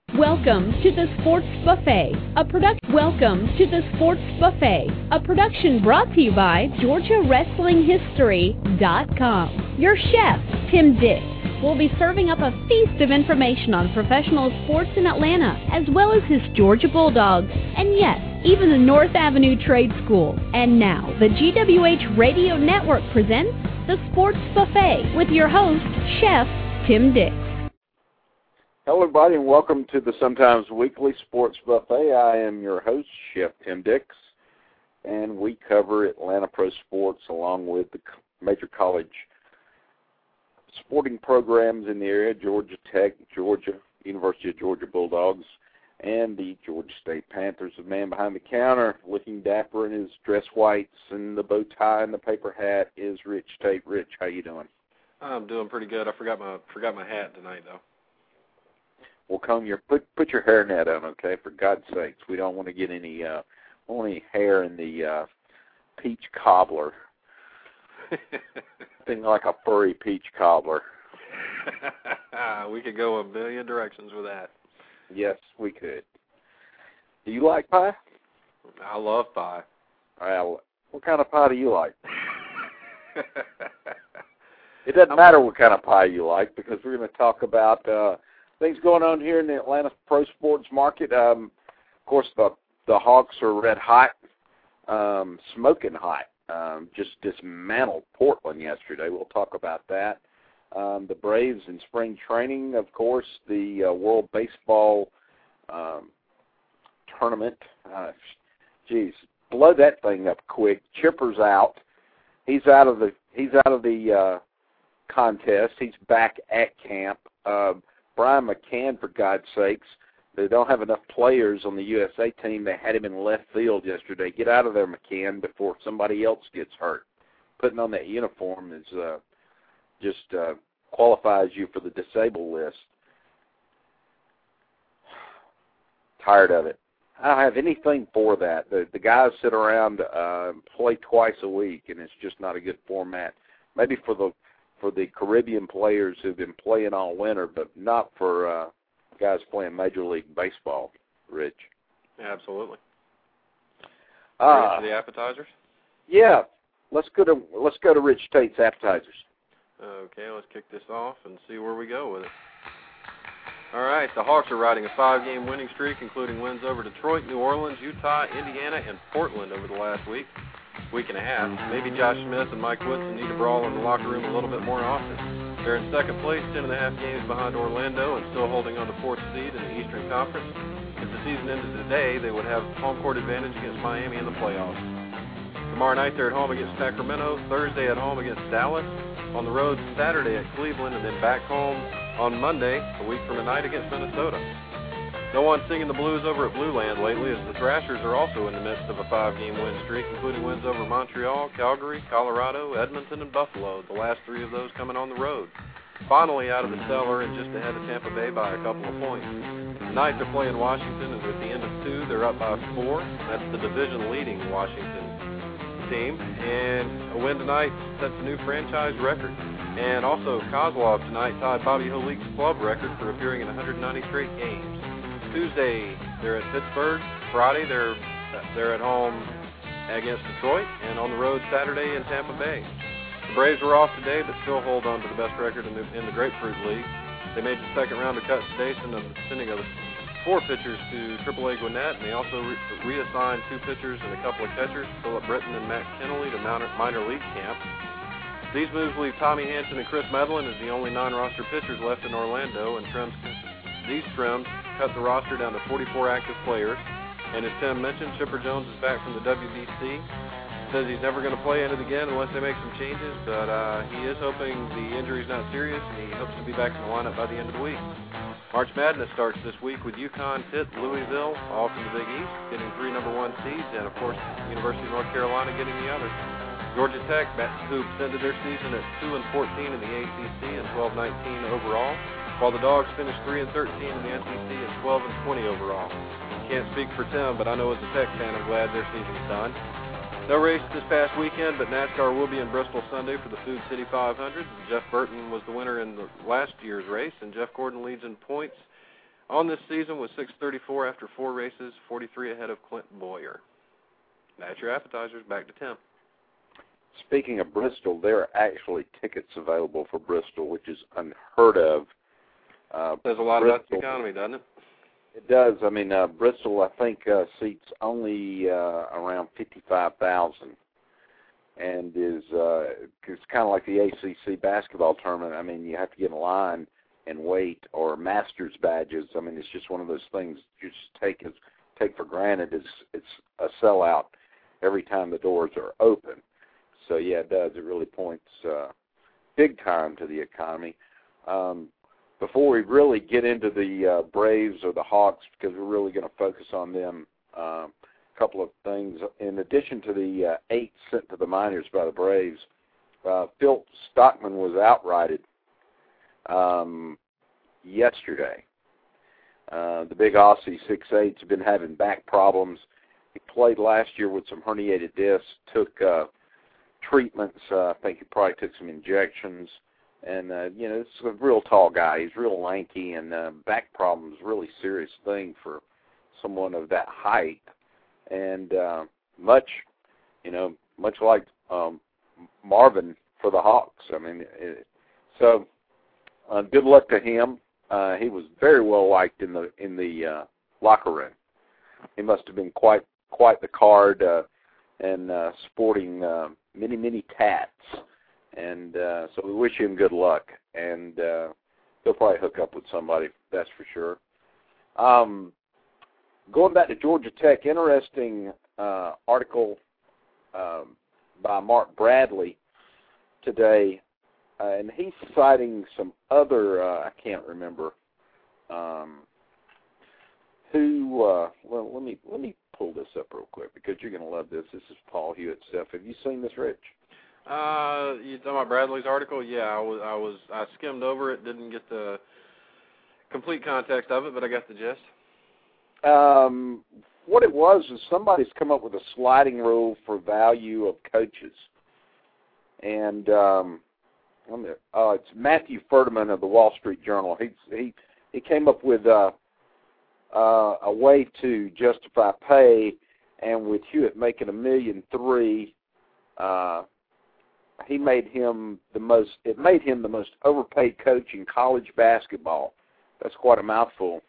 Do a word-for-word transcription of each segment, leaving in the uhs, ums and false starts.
Welcome to the Sports Buffet, a product. Welcome to the Sports Buffet, a production brought to you by Georgia Wrestling History dot com. Your chef, Tim Dix, will be serving up a feast of information on professional sports in Atlanta, as well as his Georgia Bulldogs, and yes, even the North Avenue Trade School. And now, the G W H Radio Network presents the Sports Buffet with your host, Chef Tim Dix. Hello, everybody, and welcome to the Sometimes Weekly Sports Buffet. I am your host, Chef Tim Dix, and we cover Atlanta pro sports along with the major college sporting programs in the area, Georgia Tech, Georgia, University of Georgia Bulldogs, and the Georgia State Panthers. The man behind the counter, looking dapper in his dress whites and the bow tie and the paper hat, is Rich Tate. Rich, how you doing? I'm doing pretty good. I forgot my forgot my hat tonight, though. Well, comb your put put your hairnet on, okay? For God's sakes, we don't want to get any uh, any hair in the uh, peach cobbler. Thing like a furry peach cobbler. We could go a million directions with that. Yes, we could. Do you like pie? I love pie. Well, what kind of pie do you like? It doesn't matter what kind of pie you like, because we're going to talk about uh, things going on here in the Atlanta pro sports market. Um, of course, the the Hawks are red hot, um, smoking hot. Um, just dismantled Portland yesterday. We'll talk about that. Um, the Braves in spring training, of course, the uh, World Baseball um, tournament. Uh, geez, blow that thing up quick. Chipper's out. He's out of the he's out of the uh, contest. He's back at camp. Uh, Brian McCann, for God's sakes, they don't have enough players on the U S A team. They had him in left field yesterday. Get out of there, McCann, before somebody else gets hurt. Putting on that uniform is uh, just uh, qualifies you for the disabled list. Tired of it. I don't have anything for that. The, the guys sit around uh, play twice a week, and it's just not a good format. Maybe for the for the Caribbean players who've been playing all winter, but not for uh, guys playing Major League Baseball, Rich. Absolutely. Uh, Ready for the appetizers? Yeah. Let's go to let's go to Rich Tate's appetizers. Okay, let's kick this off and see where we go with it. All right, the Hawks are riding a five-game winning streak, including wins over Detroit, New Orleans, Utah, Indiana, and Portland over the last week, week and a half. Maybe Josh Smith and Mike Woodson need to brawl in the locker room a little bit more often. They're in second place, ten and a half games behind Orlando, and still holding on to fourth seed in the Eastern Conference. If the season ended today, they would have home court advantage against Miami in the playoffs. Tomorrow night they're at home against Sacramento, Thursday at home against Dallas, on the road Saturday at Cleveland, and then back home on Monday, a week from tonight, against Minnesota. No one's singing the blues over at Blue Land lately, as the Thrashers are also in the midst of a five-game win streak, including wins over Montreal, Calgary, Colorado, Edmonton, and Buffalo, the last three of those coming on the road. Finally out of the cellar and just ahead of Tampa Bay by a couple of points. Tonight they're playing Washington, and at the end of two, they're up by four. That's the division-leading Washington team, and a win tonight sets a new franchise record. And also, Kozlov tonight tied Bobby Holik's club record for appearing in one hundred ninety straight games. Tuesday, they're at Pittsburgh. Friday, they're they're at home against Detroit, and on the road Saturday in Tampa Bay. The Braves were off today, but still hold on to the best record in the, in the Grapefruit League. They made the second round of cut station of sending of four pitchers to triple A Gwinnett, and they also re- reassigned two pitchers and a couple of catchers, Philip Britton and Matt Kennelly, to minor, minor league camp. These moves leave Tommy Hanson and Chris Medlin as the only non-roster pitchers left in Orlando, and trims, these trims cut the roster down to forty-four active players. And as Tim mentioned, Chipper Jones is back from the W B C. Says he's never going to play in it again unless they make some changes, but uh, he is hoping the injury's not serious, and he hopes to be back in the lineup by the end of the week. March Madness starts this week with UConn, Pitt, Louisville, all from the Big East, getting three number one seeds, and of course, University of North Carolina getting the other. Georgia Tech, who ended their season at two and fourteen in the A C C and twelve nineteen overall, while the Dogs finished three and thirteen in the S E C and twelve and twenty overall. Can't speak for Tim, but I know as a Tech fan, I'm glad their season's done. No race this past weekend, but NASCAR will be in Bristol Sunday for the Food City five hundred. Jeff Burton was the winner in the last year's race, and Jeff Gordon leads in points on this season with six thirty-four after four races, forty-three ahead of Clint Boyer. That's your appetizers. Back to Tim. Speaking of Bristol, there are actually tickets available for Bristol, which is unheard of. Uh, There's a lot Bristol, about the economy, doesn't it? It does. I mean, uh, Bristol, I think, uh, seats only uh, around fifty-five thousand, and is uh, it's kind of like the A C C basketball tournament. I mean, you have to get in line and wait, or Masters badges. I mean, it's just one of those things you just take as take for granted. It's it's a sellout every time the doors are open. So yeah, it does. It really points uh, big time to the economy. Um, Before we really get into the uh, Braves or the Hawks, because we're really going to focus on them, uh, a couple of things. In addition to the uh, eight sent to the minors by the Braves, uh, Phil Stockman was outrighted um, yesterday. Uh, the big Aussie six eight has been having back problems. He played last year with some herniated discs, took uh, treatments. Uh, I think he probably took some injections. And, uh, you know, this is a real tall guy. He's real lanky, and uh, back problems is a really serious thing for someone of that height. And uh, much, you know, much like um, Marvin for the Hawks. I mean, it, so uh, good luck to him. Uh, he was very well liked in the in the uh, locker room. He must have been quite quite the card uh, and uh, sporting uh, many, many tats. And uh, so we wish him good luck, and uh, he'll probably hook up with somebody, that's for sure. Um, going back to Georgia Tech, interesting uh, article um, by Mark Bradley today, uh, and he's citing some other, uh, I can't remember um, who, uh, well, let me, let me pull this up real quick, because you're going to love this. This is Paul Hewitt stuff. Have you seen this, Rich? Uh, you talking about Bradley's article? Yeah, I was, I was, I skimmed over it, didn't get the complete context of it, but I got the gist. Um, what it was is somebody's come up with a sliding rule for value of coaches, and um, uh, it's Matthew Furtiman of the Wall Street Journal. He he he came up with uh, uh, a way to justify pay, and with Hewitt making a million three. Uh, He made him the most. It made him the most overpaid coach in college basketball. That's quite a mouthful,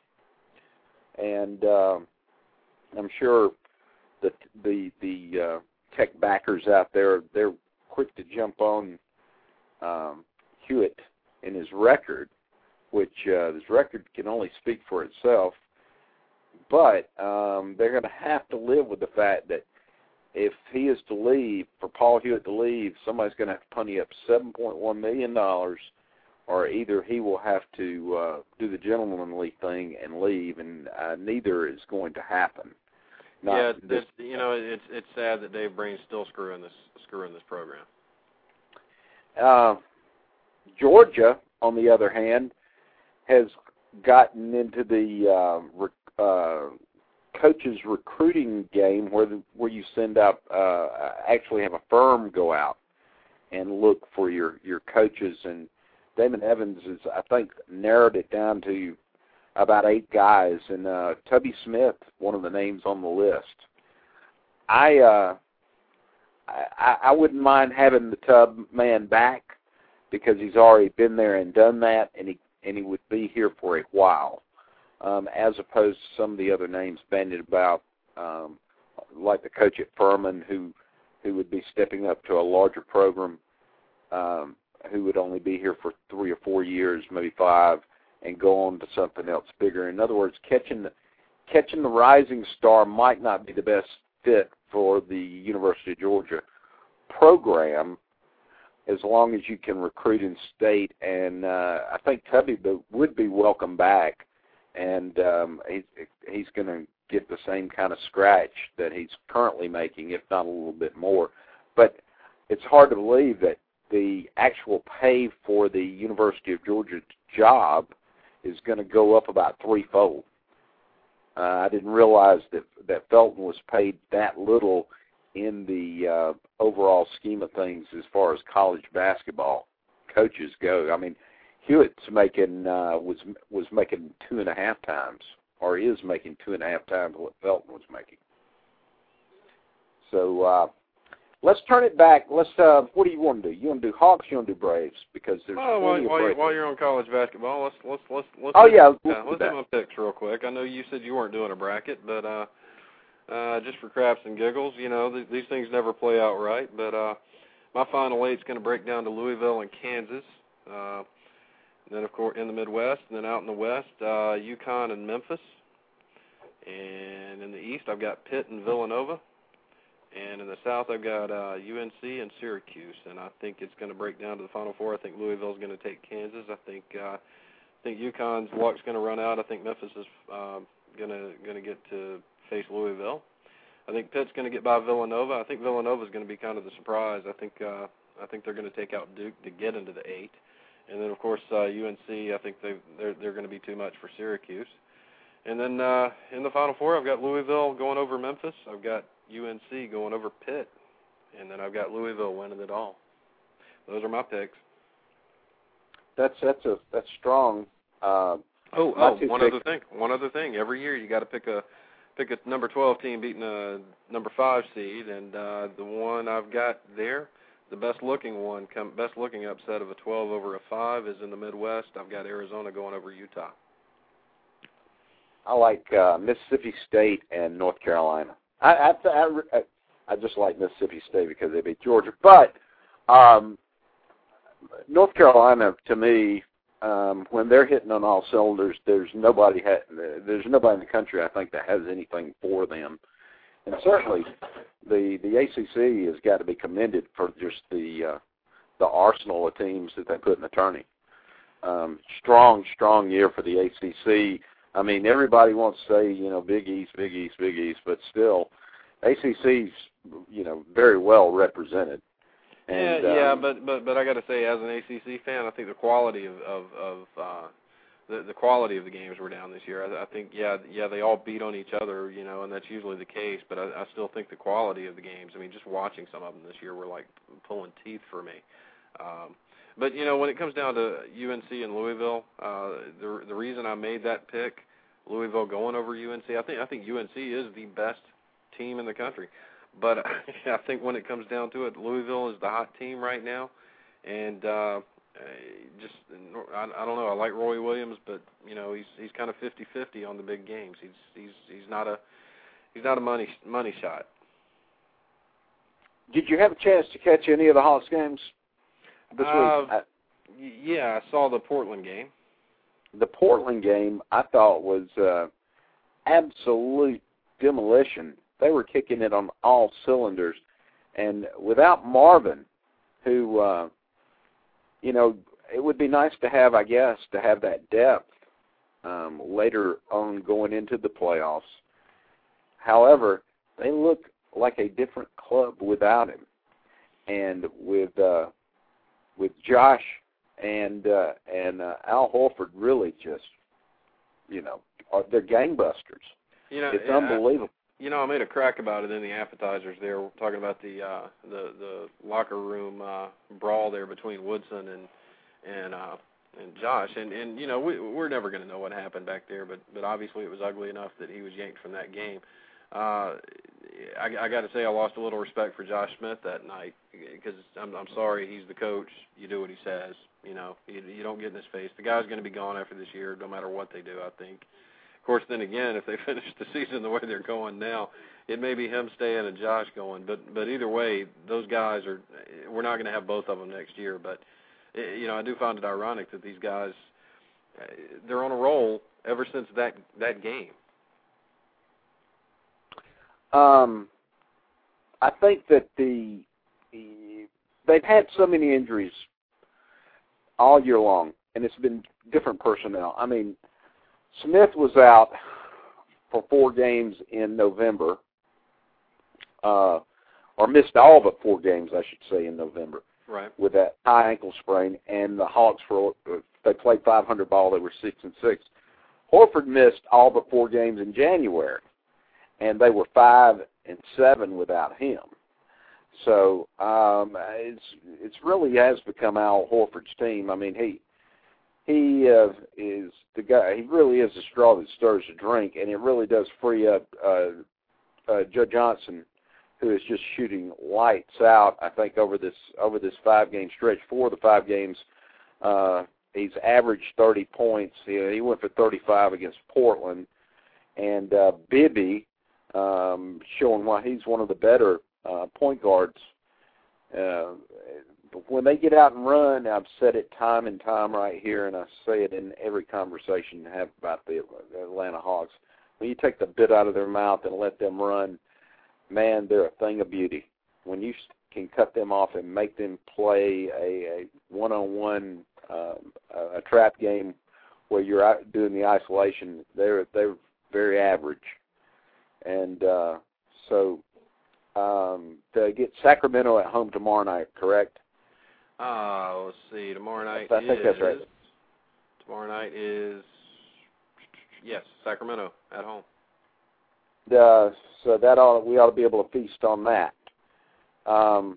and uh, I'm sure that the the uh, Tech backers out there, they're quick to jump on um, Hewitt and his record, which uh, his record can only speak for itself. But um, they're going to have to live with the fact that if he is to leave, for Paul Hewitt to leave, somebody's going to have to pony up seven point one million dollars, or either he will have to uh, do the gentlemanly thing and leave, and uh, neither is going to happen. Not yeah, this, it's, you know, it's it's sad that Dave Breen's still screwing this screwing this program. Uh, Georgia, on the other hand, has gotten into the uh, rec- uh, coaches recruiting game where the, where you send out uh, actually have a firm go out and look for your, your coaches, and Damon Evans has, I think, narrowed it down to about eight guys, and uh, Tubby Smith, one of the names on the list. I, uh, I I wouldn't mind having the Tub man back because he's already been there and done that, and he and he would be here for a while. Um, as opposed to some of the other names bandied about, um, like the coach at Furman, who who would be stepping up to a larger program, um, who would only be here for three or four years, maybe five, and go on to something else bigger. In other words, catching the, catching the rising star might not be the best fit for the University of Georgia program, as long as you can recruit in state. And uh, I think Tubby would be welcome back. And um, he's, he's going to get the same kind of scratch that he's currently making, if not a little bit more. But it's hard to believe that the actual pay for the University of Georgia job is going to go up about threefold. Uh, I didn't realize that, that Felton was paid that little in the uh, overall scheme of things as far as college basketball coaches go. I mean, Hewitt's making uh, was was making two and a half times, or is making two and a half times what Felton was making. So uh, let's turn it back. Let's. Uh, what do you want to do? You want to do Hawks? You want to do Braves? Because there's. Oh, while, plenty of while, Braves. while you're on college basketball, let's let's let's let's. Oh hit, yeah. uh, Let's, let's hit my picks real quick. I know you said you weren't doing a bracket, but uh, uh, just for craps and giggles, you know, th- these things never play out right. But uh, my final eight's going to break down to Louisville and Kansas. Uh, And then, of course, in the Midwest, and then out in the West, uh, UConn and Memphis. And in the East, I've got Pitt and Villanova. And in the South, I've got uh, U N C and Syracuse. And I think it's going to break down to the Final Four. I think Louisville's going to take Kansas. I think uh, I think UConn's luck's going to run out. I think Memphis is uh, going to going to get to face Louisville. I think Pitt's going to get by Villanova. I think Villanova's going to be kind of the surprise. I think uh, I think they're going to take out Duke to get into the eight. And then, of course, uh, U N C, I think they, they're, they're going to be too much for Syracuse. And then uh, in the Final Four, I've got Louisville going over Memphis. I've got U N C going over Pitt. And then I've got Louisville winning it all. Those are my picks. That's that's a that's strong. Uh, oh, oh, one picks. other thing. One other thing. Every year you got to pick a pick a number twelve team beating a number five seed, and uh, the one I've got there, the best-looking one, come, best-looking upset of a twelve over a five is in the Midwest. I've got Arizona going over Utah. I like uh, Mississippi State and North Carolina. I, I I I just like Mississippi State because they beat Georgia, but um, North Carolina, to me, um, when they're hitting on all cylinders, there's nobody ha- there's nobody in the country I think that has anything for them, and certainly the the A C C has got to be commended for just the uh, the arsenal of teams that they put in the tourney. Um, strong, strong year for the A C C. I mean, everybody wants to say, you know, Big East, Big East, Big East, but still, A C C's, you know, very well represented. And, yeah, yeah, um, but, but but I got to say, as an A C C fan, I think the quality of of, of uh, the the quality of the games were down this year. I, I think, yeah, yeah, they all beat on each other, you know, and that's usually the case. But I, I still think the quality of the games. I mean, just watching some of them this year were like pulling teeth for me. Um, But, you know, when it comes down to U N C and Louisville, uh, the the reason I made that pick, Louisville going over U N C, I think I think U N C is the best team in the country. But I think when it comes down to it, Louisville is the hot team right now. And uh, just, I, I don't know, I like Roy Williams, but, you know, he's he's kind of fifty-fifty on the big games. He's he's he's not a he's not a money money shot. Did you have a chance to catch any of the Hawks games this uh, week? I, yeah, I saw the Portland game. The Portland game, I thought, was uh, absolute demolition. They were kicking it on all cylinders. And without Marvin, who, uh, you know, it would be nice to have, I guess, to have that depth um, later on going into the playoffs. However, they look like a different club without him. And with uh, with Josh and uh, and uh, Al Horford really just, you know, are, they're gangbusters. You know, it's yeah, unbelievable. You know, I made a crack about it in the appetizers there, talking about the uh, the the locker room uh, brawl there between Woodson and and uh, and Josh, and and you know we we're never going to know what happened back there, but but obviously it was ugly enough that he was yanked from that game. Uh, I, I got to say I lost a little respect for Josh Smith that night because I'm I'm sorry, he's the coach. You do what he says. You know, you, you don't get in his face. The guy's going to be gone after this year, no matter what they do, I think. Of course, then again, if they finish the season the way they're going now, it may be him staying and Josh going. But but either way, those guys are. We're not going to have both of them next year. But you know, I do find it ironic that these guys, they're on a roll ever since that that game. Um, I think that the, the they've had so many injuries all year long, and it's been different personnel. I mean, Smith was out for four games in November, uh, or missed all but four games, I should say, in November. Right. With that high ankle sprain, and the Hawks, for they played five hundred ball, they were six and six. Horford missed all but four games in January, and they were five and seven without him. So um, it's it's really has become Al Horford's team. I mean, he he uh, is the guy. He really is the straw that stirs the drink, and it really does free up uh, uh, Joe Johnson, who is just shooting lights out. I think over this over this five game stretch, four of the five games, uh, he's averaged thirty points. He, he went for thirty-five against Portland, and uh, Bibby um, showing why he's one of the better uh, point guards. Uh, when they get out and run, I've said it time and time right here, and I say it in every conversation I have about the Atlanta Hawks. When you take the bit out of their mouth and let them run, man, they're a thing of beauty. When you can cut them off and make them play a, a one-on-one, uh, a trap game where you're out doing the isolation, they're they're very average. And uh, so um, to get Sacramento at home tomorrow night, correct? Uh, let's see. Tomorrow night I is, think that's right. Tomorrow night is, yes, Sacramento at home. Uh, so that ought, we ought to be able to feast on that. Um,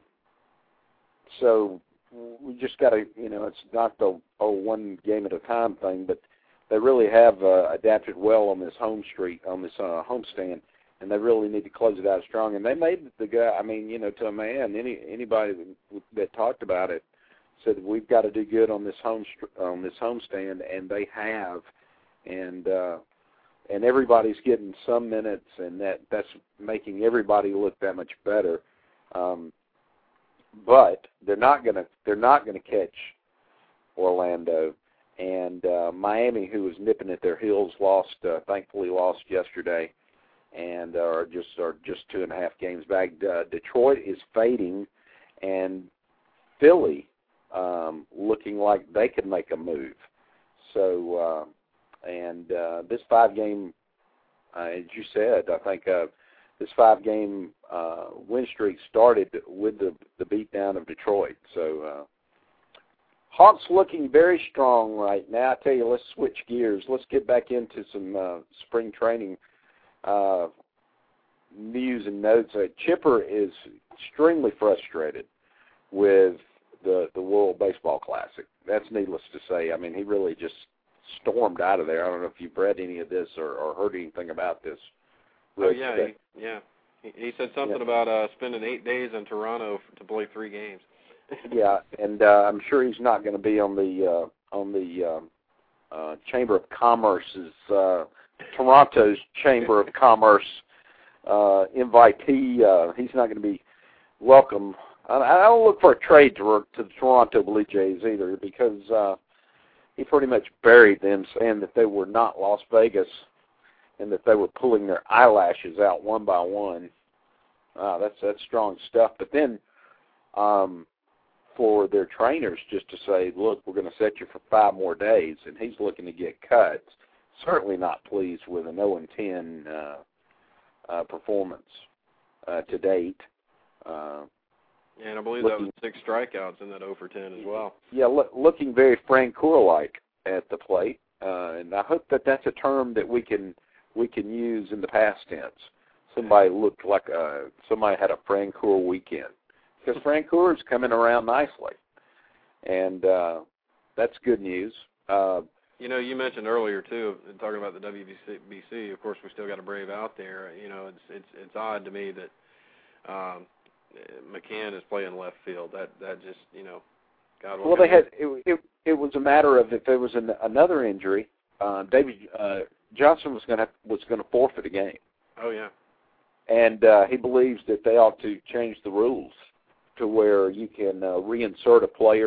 so we just got to, you know, it's not the oh, one game at a time thing, but they really have uh, adapted well on this home streak, on this uh, homestand, and they really need to close it out strong. And they made the guy, I mean, you know, to a man, any anybody that, that talked about it said we've got to do good on this home on this homestand, and they have, and. Uh, And everybody's getting some minutes, and that, that's making everybody look that much better. Um, but they're not gonna they're not gonna catch Orlando, and uh, Miami, who was nipping at their heels, lost. Uh, thankfully, lost yesterday, and are just are just two and a half games back. Uh, Detroit is fading, and Philly um, looking like they could make a move. So. Uh, And uh, this five-game, uh, as you said, I think uh, this five-game uh, win streak started with the, the beatdown of Detroit. So uh, Hawks looking very strong right now. I tell you, let's switch gears. Let's get back into some uh, spring training uh, news and notes. Uh, Chipper is extremely frustrated with the, the World Baseball Classic. That's needless to say. I mean, he really just stormed out of there. I don't know if you've read any of this or, or heard anything about this. Oh, yeah, he, yeah. He, he said something yeah. about uh, spending eight days in Toronto to play three games. yeah, and uh, I'm sure he's not going to be on the uh, on the uh, uh, Chamber of Commerce's uh, Toronto's Chamber of Commerce uh, invitee. Uh, he's not going to be welcome. I, I don't look for a trade to, to the Toronto Blue Jays either, because uh, he pretty much buried them, saying that they were not Las Vegas and that they were pulling their eyelashes out one by one. Uh, that's that's strong stuff. But then um, for their trainers just to say, look, we're going to set you for five more days, and he's looking to get cut. Certainly not pleased with an oh and ten uh, uh, performance uh, to date. Uh, Yeah, and I believe looking, that was six strikeouts in that oh for ten as well. Yeah, look, looking very Francoeur-like at the plate, uh, and I hope that that's a term that we can we can use in the past tense. Somebody looked like a, somebody had a Francoeur weekend, because Francoeur is coming around nicely, and uh, that's good news. Uh, you know, you mentioned earlier too, talking about the W B C. Of course, we still got a Brave out there. You know, it's it's it's odd to me that. Um, McCann is playing left field. That that just you know, God. Well, they had it, it. It was a matter of if there was an, another injury, uh, David uh, Johnson was going to was going to forfeit a game. Oh yeah. And uh, he believes that they ought to change the rules to where you can uh, reinsert a player,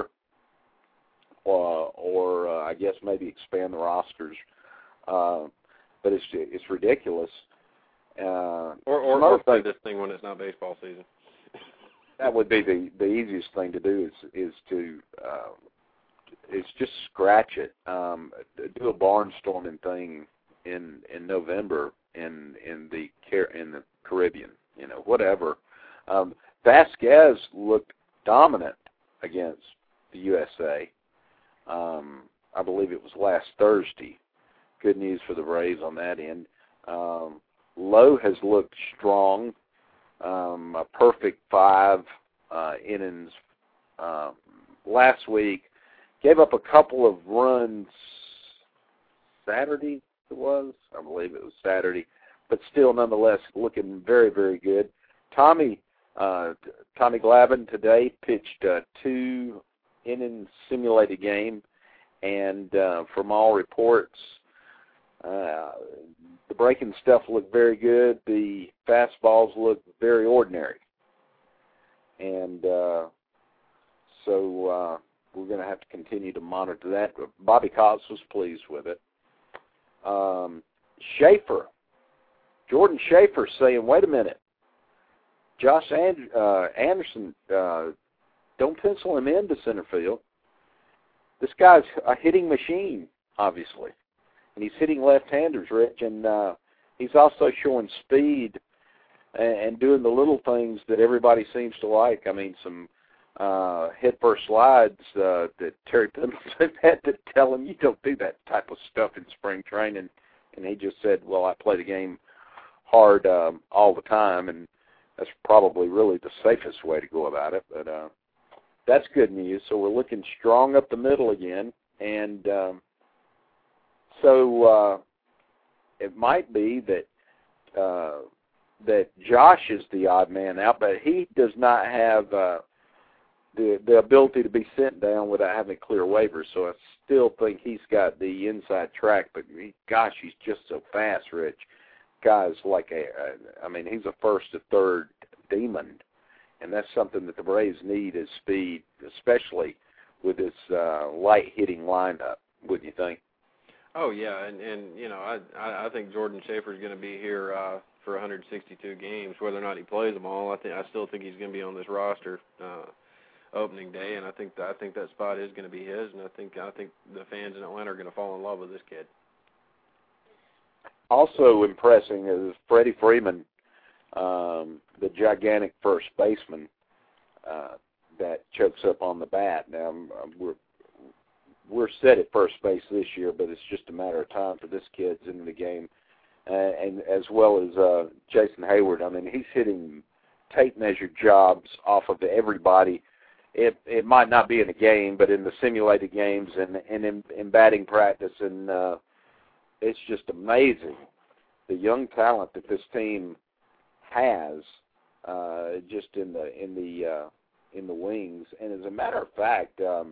or or uh, I guess maybe expand the rosters. Uh, but it's it's ridiculous. Uh, or or, or play this thing when it's not baseball season. That would be the, the easiest thing to do is is to uh, is just scratch it. Um, do a barnstorming thing in in November in in the in the Caribbean, you know, whatever. Um, Vasquez looked dominant against the U S A. Um, I believe it was last Thursday. Good news for the Braves on that end. Um, Lowe has looked strong. Um, a perfect five uh, innings uh, last week. gave up a couple of runs Saturday, it was. I believe it was Saturday. But still, nonetheless, looking very, very good. Tommy uh, Tommy Glavine today pitched a two-inning simulated game, and uh, from all reports, uh, the breaking stuff looked very good. The fastballs looked very ordinary. And uh, so uh, we're going to have to continue to monitor that. Bobby Cox was pleased with it. Um, Schaefer, Jordan Schaefer saying, wait a minute, Josh And- uh, Anderson, uh, don't pencil him into center field. This guy's a hitting machine, obviously. And he's hitting left-handers, Rich, and uh, he's also showing speed and, and doing the little things that everybody seems to like. I mean, some uh, head-first slides uh, that Terry Pendleton had to tell him, you don't do that type of stuff in spring training. And he just said, well, I play the game hard um, all the time, and that's probably really the safest way to go about it. But uh, that's good news. So we're looking strong up the middle again. And um, so uh, it might be that uh, that Josh is the odd man out, but he does not have uh, the the ability to be sent down without having clear waivers. So I still think he's got the inside track, but he, gosh, he's just so fast, Rich. Guy's like a, a, I mean, he's a first to third demon, and that's something that the Braves need is speed, especially with this uh, light hitting lineup. Wouldn't you think? Oh yeah, and and you know, I I, I think Jordan Schaefer is going to be here uh, for one hundred sixty-two games, whether or not he plays them all. I think I still think he's going to be on this roster uh, opening day, and I think that, I think that spot is going to be his, and I think I think the fans in Atlanta are going to fall in love with this kid. Also impressing is Freddie Freeman, um, the gigantic first baseman uh, that chokes up on the bat. Now we're we're set at first base this year, but it's just a matter of time for this kid's into the game, uh, and as well as uh, Jason Hayward. I mean, he's hitting tape measure jobs off of everybody. It it might not be in a game, but in the simulated games and and in, in batting practice, and uh, it's just amazing the young talent that this team has, uh, just in the in the uh, in the wings. And as a matter of fact, um,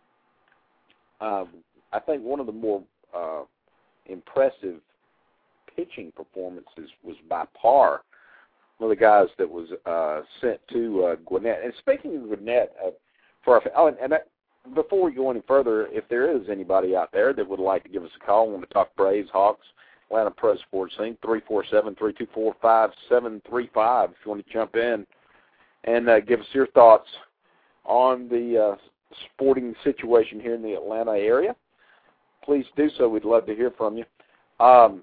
um, I think one of the more uh, impressive pitching performances was by Parr, one of the guys that was uh, sent to uh, Gwinnett. And speaking of Gwinnett, uh, for our, oh, and, and that, before we go any further, if there is anybody out there that would like to give us a call, want to talk Braves, Hawks, Atlanta Pro Sports Scene, three four seven, three two four, five seven three five, if you want to jump in and uh, give us your thoughts on the uh, sporting situation here in the Atlanta area, please do so. We'd love to hear from you. Um,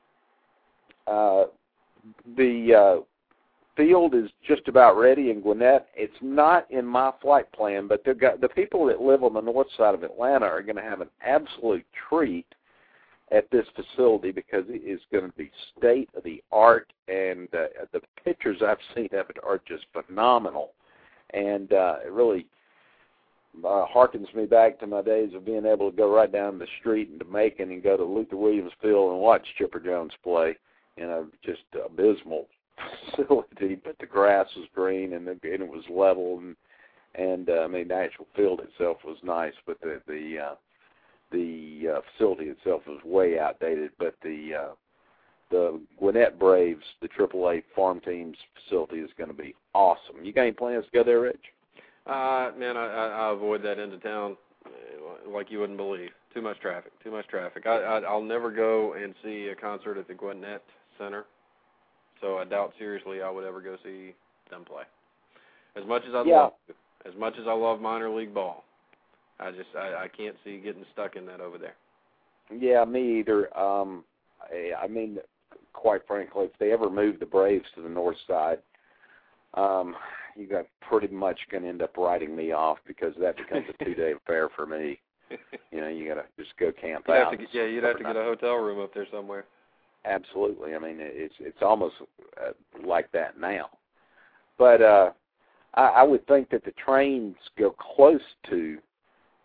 uh, the uh, field is just about ready in Gwinnett. It's not in my flight plan, but they've got, the people that live on the north side of Atlanta are going to have an absolute treat at this facility because it is going to be state-of-the-art, and uh, the pictures I've seen of it are just phenomenal. And uh, it really uh, harkens me back to my days of being able to go right down the street into Macon and go to Luther Williams Field and watch Chipper Jones play in a just abysmal facility, but the grass was green and, the, and it was level, and and uh, I mean the actual field itself was nice, but the the uh, the uh, facility itself was way outdated. But the uh, the Gwinnett Braves, the triple A farm team's facility is going to be awesome. You got any plans to go there, Rich? Uh, man, I, I, I avoid that end of town like you wouldn't believe. Too much traffic. Too much traffic. I, I I'll never go and see a concert at the Gwinnett Center. So I doubt seriously I would ever go see them play. As much as I yeah. love, as much as I love minor league ball, I just I, I can't see getting stuck in that over there. Yeah, me either. Um, I, I mean, quite frankly, if they ever move the Braves to the north side, um, you got pretty much going to end up writing me off because that becomes a two-day affair for me. You know, you got to just go camp you'd out. Have to get, yeah, you'd have to get a hotel room up there somewhere. Absolutely. I mean, it's it's almost uh, like that now. But uh, I, I would think that the trains go close to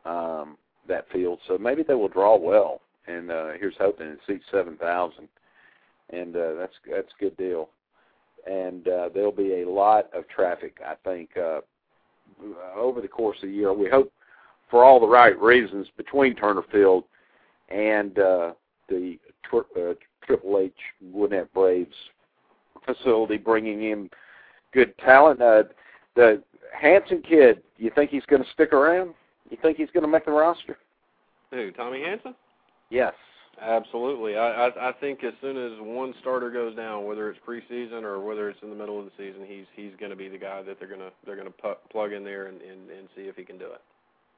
um, that field. So maybe they will draw well. And uh, here's hoping it seats seven thousand. And uh, that's that's a good deal. And uh, there'll be a lot of traffic, I think, uh, over the course of the year. We hope for all the right reasons between Turner Field and uh, the uh, Triple H Woodnet Braves facility, bringing in good talent. Uh, the Hanson kid, you think he's going to stick around? You think he's going to make the roster? Who, Tommy Hanson? Yes. Absolutely. I, I I think as soon as one starter goes down, whether it's preseason or whether it's in the middle of the season, he's he's going to be the guy that they're going to they're going to pu- plug in there and, and, and see if he can do it.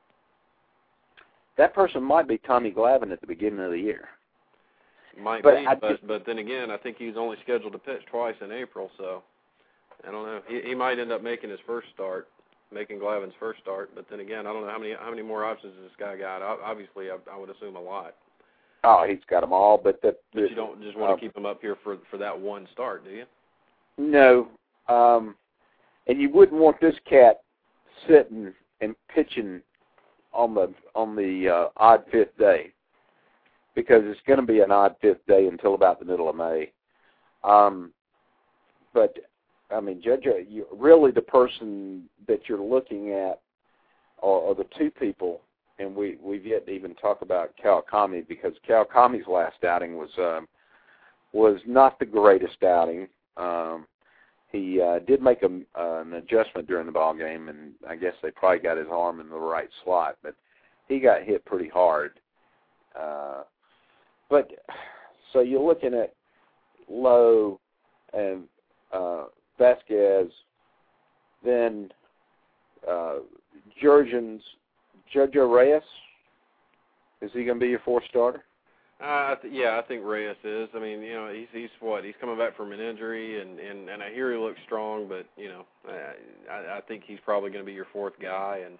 That person might be Tommy Glavine at the beginning of the year. Might but be, I but just, but then again, I think he's only scheduled to pitch twice in April, so I don't know. He he might end up making his first start, making Glavine's first start, but then again, I don't know how many how many more options has this guy got. Obviously, I, I would assume a lot. Oh, he's got them all, but the, the, but you don't just want to uh, keep him up here for for that one start, do you? No, um, and you wouldn't want this cat sitting and pitching on the on the uh, odd fifth day, because it's going to be an odd fifth day until about the middle of May. Um, but I mean, Judge, you, really the person that you're looking at are, are the two people. And we, we've yet to even talk about Kawakami, because Kawakami's last outing was um, was not the greatest outing. Um, he uh, did make a, uh, an adjustment during the ball game, and I guess they probably got his arm in the right slot, but he got hit pretty hard. Uh, but so you're looking at Lowe and uh, Vasquez, then uh, Jurgens. Jojo Reyes, is he going to be your fourth starter? Uh, th- yeah, I think Reyes is. I mean, you know, he's he's what? He's coming back from an injury, and, and, and I hear he looks strong, but you know, I I, I think he's probably going to be your fourth guy, and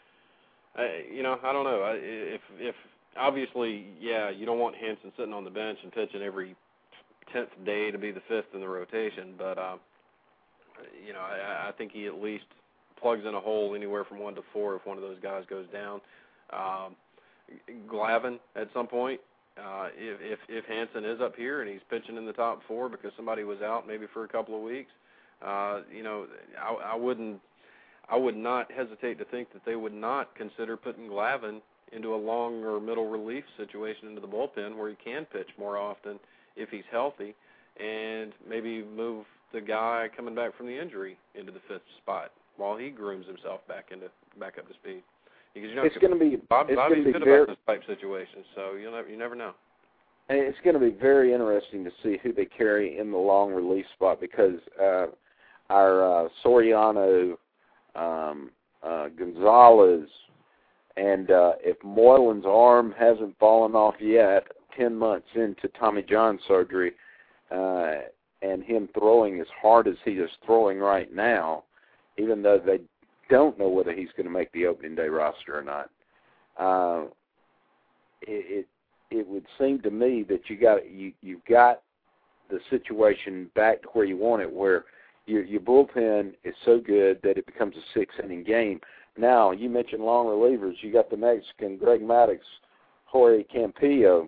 I, you know, I don't know. I, if if obviously, yeah, you don't want Hanson sitting on the bench and pitching every tenth day to be the fifth in the rotation, but uh, you know, I, I think he at least plugs in a hole anywhere from one to four if one of those guys goes down. Um, Glavine at some point, uh, if, if if Hanson is up here and he's pitching in the top four because somebody was out maybe for a couple of weeks, uh, you know, I, I wouldn't, I would not hesitate to think that they would not consider putting Glavine into a long or middle relief situation into the bullpen where he can pitch more often if he's healthy, and maybe move the guy coming back from the injury into the fifth spot while he grooms himself back into back up to speed. Because you know it's going to be Bob, it's Bobby's be good very, about this type situation, so you never you never know. It's going to be very interesting to see who they carry in the long relief spot, because uh, our uh, Soriano, um, uh, Gonzalez, and uh, if Moylan's arm hasn't fallen off yet, ten months into Tommy John surgery, uh, and him throwing as hard as he is throwing right now, even though they don't know whether he's going to make the opening day roster or not. Uh, it, it it would seem to me that you got you you've got the situation back to where you want it, where your your bullpen is so good that it becomes a six inning game. Now, you mentioned long relievers. You got the Mexican Greg Maddux, Jorge Campillo.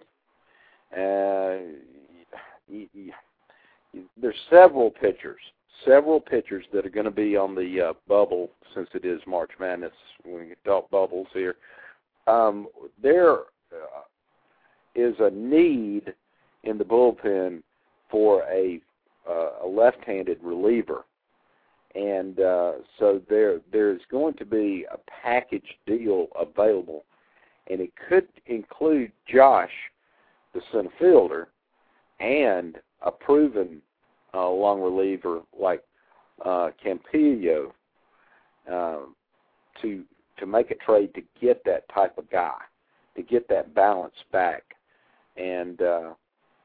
Uh, you, you, you, there's several pitchers. Several pitchers that are going to be on the uh, bubble, since it is March Madness. We can talk bubbles here. Um, there uh, is a need in the bullpen for a, uh, a left-handed reliever, and uh, so there there's going to be a package deal available, and it could include Josh, the center fielder, and a proven Uh, long reliever like uh, Campillo, uh, to to make a trade to get that type of guy, to get that balance back, and uh,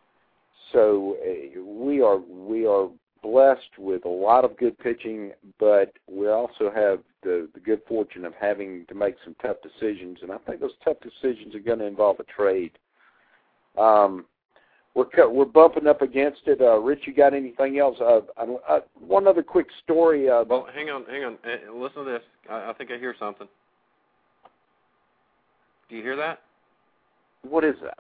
so uh, we are we are blessed with a lot of good pitching, but we also have the, the good fortune of having to make some tough decisions, and I think those tough decisions are going to involve a trade. Um, We're we're bumping up against it. Uh, Rich, you got anything else? Uh, uh, one other quick story. Uh, well, hang on, hang on. Uh, listen to this. I, I think I hear something. Do you hear that? What is that?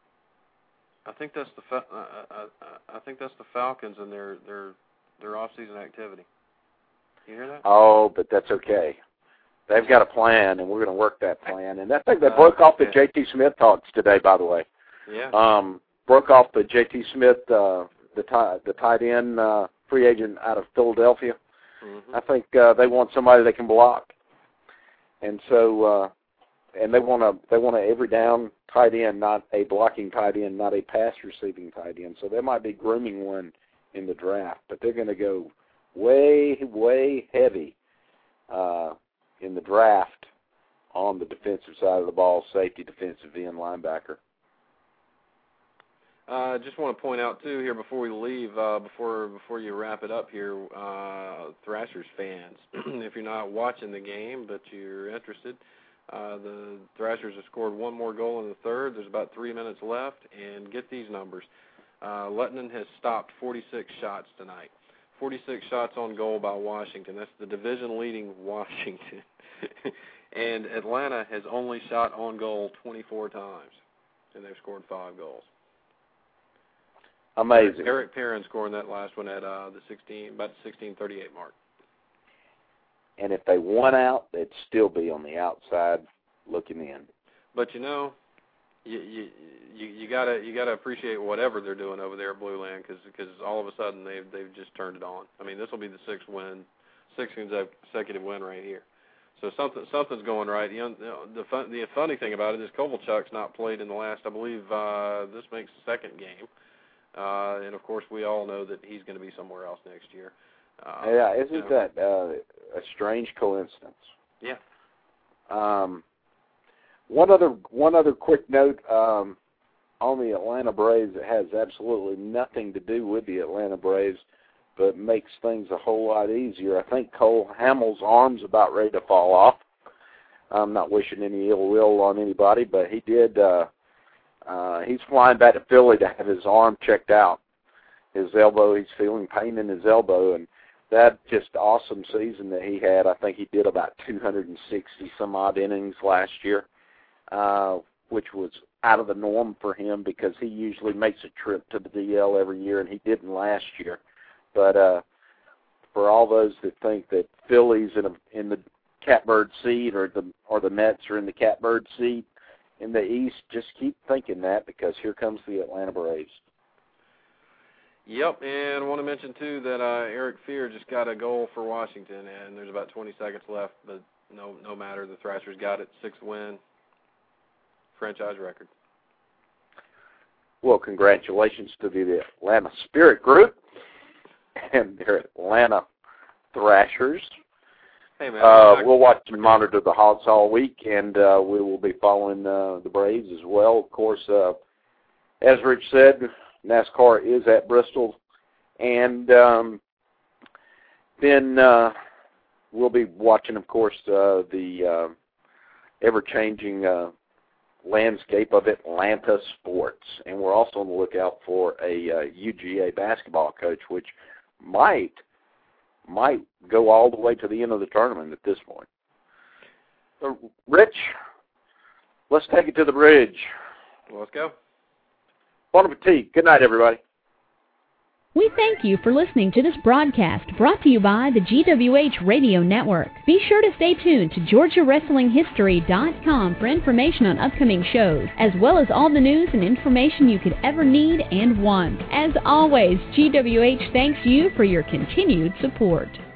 I think that's the uh, uh, I think that's the Falcons and their their their off-season activity. You hear that? Oh, but that's okay. They've got a plan, and we're going to work that plan. And I think they Uh, broke off the okay. J T. Smith talks today, by the way. Yeah. Um, broke off the J T. Smith, uh, the tight the tight end uh, free agent out of Philadelphia. Mm-hmm. I think uh, they want somebody they can block, and so uh, and they want to they want a every down tight end, not a blocking tight end, not a pass receiving tight end. So they might be grooming one in the draft, but they're going to go way way heavy uh, in the draft on the defensive side of the ball, safety, defensive end, linebacker. I uh, just want to point out, too, here before we leave, uh, before before you wrap it up here, uh, Thrashers fans, if you're not watching the game but you're interested, uh, the Thrashers have scored one more goal in the third. There's about three minutes left, and get these numbers. Uh, Lettinen has stopped forty-six shots tonight. forty-six shots on goal by Washington. That's the division-leading Washington. And Atlanta has only shot on goal twenty-four times, and they've scored five goals. Amazing. Eric Perrin scoring that last one at uh, the sixteen, about the sixteen thirty-eight mark. And if they won out, they'd still be on the outside looking in. But you know, you you you, you gotta you gotta appreciate whatever they're doing over there at Blue Land, because because all of a sudden they've they've just turned it on. I mean, this will be the sixth win, sixth consecutive win right here. So something something's going right. You know, the fun, the funny thing about it is Kovalchuk's not played in the last, I believe, uh, this makes the second game. Uh, and, of course, we all know that he's going to be somewhere else next year. Uh, yeah, isn't you know. that uh, a strange coincidence? Yeah. Um, one other one other quick note um, on the Atlanta Braves that has absolutely nothing to do with the Atlanta Braves, but makes things a whole lot easier. I think Cole Hamels' arm's about ready to fall off. I'm not wishing any ill will on anybody, but he did. Uh, Uh, he's flying back to Philly to have his arm checked out. His elbow, he's feeling pain in his elbow, and that just awesome season that he had. I think he did about two hundred sixty some odd innings last year, uh, which was out of the norm for him because he usually makes a trip to the D L every year, and he didn't last year. But uh, for all those that think that Philly's in a, in the catbird seat or the or the Mets are in the catbird seat in the East, just keep thinking that, because here comes the Atlanta Braves. Yep, and I want to mention, too, that uh, Eric Fear just got a goal for Washington, and there's about twenty seconds left, but no no matter. The Thrashers got it, sixth win, franchise record. Well, congratulations to the Atlanta Spirit Group and their Atlanta Thrashers. Hey, man, Uh, we'll watch and monitor the Hawks all week, and uh, we will be following uh, the Braves as well. Of course, uh, as Rich said, NASCAR is at Bristol, and um, then uh, we'll be watching, of course, uh, the uh, ever-changing uh, landscape of Atlanta sports, and we're also on the lookout for a uh, U G A basketball coach, which might might go all the way to the end of the tournament at this point. So, Rich, let's take it to the bridge. Well, let's go. Bon appetit. Good night, everybody. We thank you for listening to this broadcast brought to you by the G W H Radio Network. Be sure to stay tuned to Georgia Wrestling History dot com for information on upcoming shows, as well as all the news and information you could ever need and want. As always, G W H thanks you for your continued support.